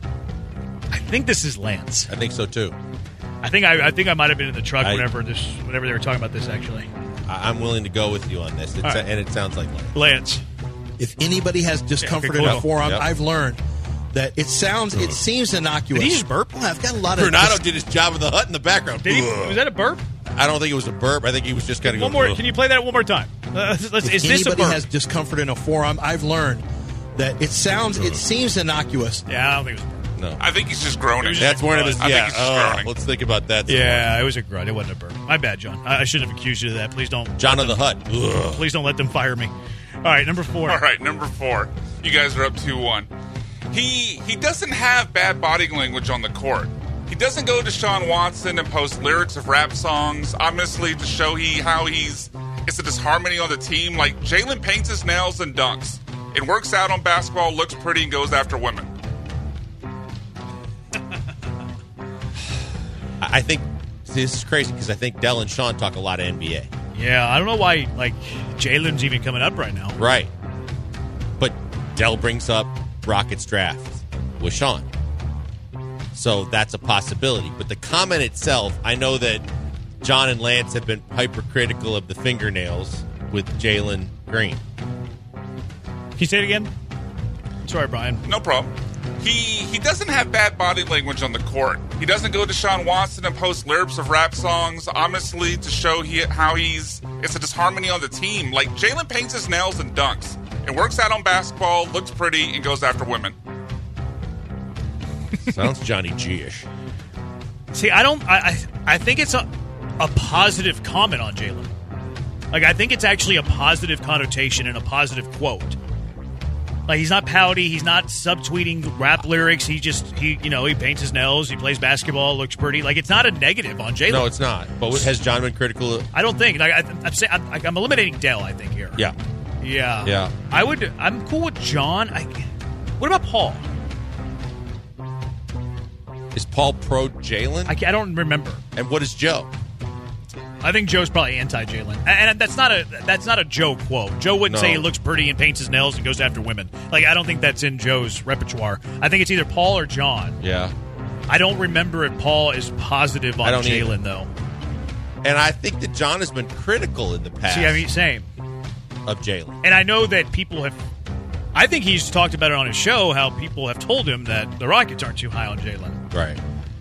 I think this is Lance. I think so too. I think I might have been in the truck whenever they were talking about this. Actually, I'm willing to go with you on this, and it sounds like Lance. If anybody has discomfort in a forearm, I've learned that it seems innocuous. Did he just burp? Well, I've got a lot of. Granado did his job of the hut in the background. Was that a burp? I don't think it was a burp. I think he was just kind of one more. Can you play that one more time? If is this a burp? Anybody has discomfort in a forearm, I've learned that it seems innocuous. Yeah, I don't think it was a burp. No, I think he's just groaning. That's one of his. I think he's just groaning. Let's think about that. Yeah, it was a grunt. It wasn't a burp. My bad, John. I shouldn't have accused you of that. Please don't. John of the Hut. Please don't let them fire me. All right, number 4. All right, number 4. You guys are up 2-1. He doesn't have bad body language on the court. He doesn't go to Deshaun Watson and post lyrics of rap songs, obviously to show it's a disharmony on the team. Like Jalen paints his nails and dunks. It works out on basketball, looks pretty, and goes after women. I think this is crazy because I think Dell and Sean talk a lot of NBA. Yeah, I don't know why Jalen's even coming up right now. Right. But Dell brings up Rockets draft with Sean. So that's a possibility. But the comment itself, I know that John and Lance have been hypercritical of the fingernails with Jalen Green. Can you say it again? Sorry, Brian. No problem. He doesn't have bad body language on the court. He doesn't go to Deshaun Watson and post lyrics of rap songs, honestly, to show it's a disharmony on the team. Like Jalen paints his nails and dunks. and works out on basketball, looks pretty, and goes after women. Sounds Johnny G-ish. See, I think it's a positive comment on Jalen. Like, I think it's actually a positive connotation and a positive quote. Like, he's not pouty. He's not subtweeting rap lyrics. He paints his nails. He plays basketball. Looks pretty. Like, it's not a negative on Jalen. No, it's not. But has John been critical? I don't think. Like, I'm eliminating Dell, I think, here. Yeah. Yeah. I'm cool with John. What about Paul? Is Paul pro Jalen? I don't remember. And what is Joe? I think Joe's probably anti-Jalen, and that's not a Joe quote. Joe wouldn't say he looks pretty and paints his nails and goes after women. Like, I don't think that's in Joe's repertoire. I think it's either Paul or John. Yeah. I don't remember if Paul is positive on Jalen though. And I think that John has been critical in the past. See, I mean, same of Jalen. And I know that people have. I think he's talked about it on his show. How people have told him that the Rockets aren't too high on Jalen. Right.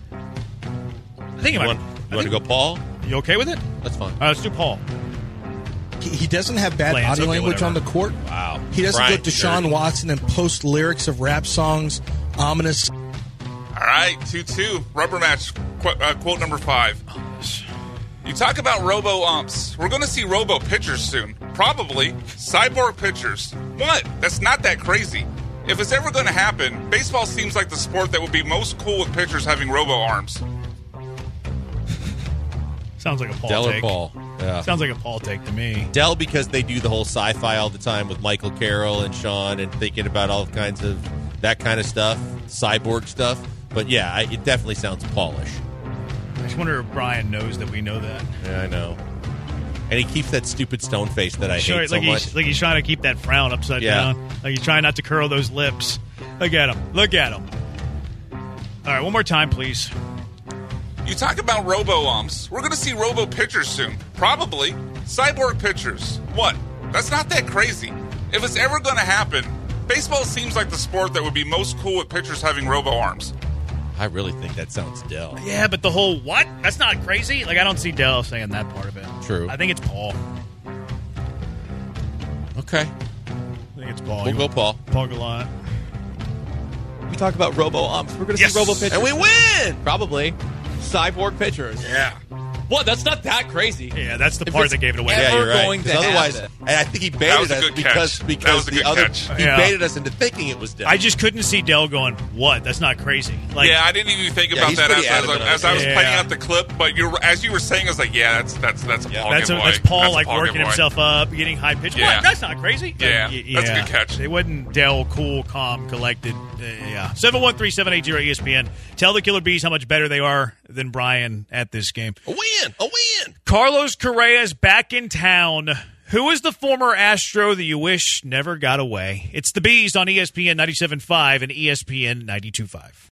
I think you want to go Paul? You okay with it? That's fine. All right, let's do Paul. He doesn't have bad body language on the court. Wow. He doesn't go to Deshaun Watson and post lyrics of rap songs, ominous. All right, 2-2. Rubber match, quote number 5. You talk about robo-umps. We're going to see robo-pitchers soon. Probably. Cyborg pitchers. What? That's not that crazy. If it's ever going to happen, baseball seems like the sport that would be most cool with pitchers having robo-arms. Sounds like a Paul Dell take. Or Paul. Yeah. Sounds like a Paul take to me. Dell, because they do the whole sci-fi all the time with Michael Carroll and Sean and thinking about all kinds of that kind of stuff, cyborg stuff. But yeah, it definitely sounds Paulish. I just wonder if Brian knows that we know that. Yeah, I know. And he keeps that stupid stone face that I hate so much. Like he's trying to keep that frown upside down. Like he's trying not to curl those lips. Look at him. All right, one more time, please. You talk about robo-umps. We're going to see robo-pitchers soon. Probably. Cyborg pitchers. What? That's not that crazy. If it's ever going to happen, baseball seems like the sport that would be most cool with pitchers having robo-arms. I really think that sounds Dell. Yeah, but the whole what? That's not crazy. Like, I don't see Dell saying that part of it. True. I think it's Paul. Okay. I think it's Paul. We'll go Paul. Paul Gallant. We talk about robo-umps. We're going to see robo-pitchers. And we win! Probably. Cyborg pitchers. Yeah. What? That's not that crazy. Yeah, that's the part that gave it away. Yeah, you're right. Going to otherwise, happen. and I think he baited us because the other he baited us into thinking it was Dell. I just couldn't see Dell going, what? That's not crazy. Like, yeah, I didn't even think about that as I was playing out the clip. But as you were saying, I was like, yeah, that's a Paul. That's Paul like working himself up, getting high pitch. Yeah. What? That's not crazy. Yeah, that's a good catch. It wasn't Dell, cool, calm, collected. Yeah. 713-780-ESPN. Tell the Killer Bees how much better they are than Brian at this game. A win. Carlos Correa is back in town. Who is the former Astro that you wish never got away? It's the Bees on ESPN 97.5 and ESPN 92.5.